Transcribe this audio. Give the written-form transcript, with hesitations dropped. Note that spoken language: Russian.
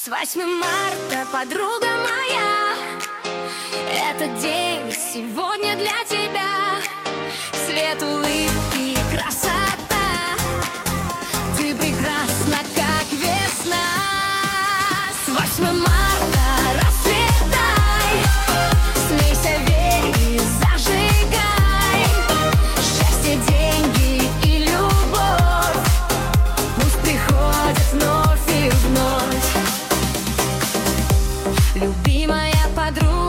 С 8 марта, подруга моя, этот день сегодня для тебя. Свет, улыбки и красота, ты прекрасна, как весна. С 8 марта расцветай, смейся, верь и зажигай. Счастье, деньги и любовь пусть приходят вновь и вновь. Любимая подруга,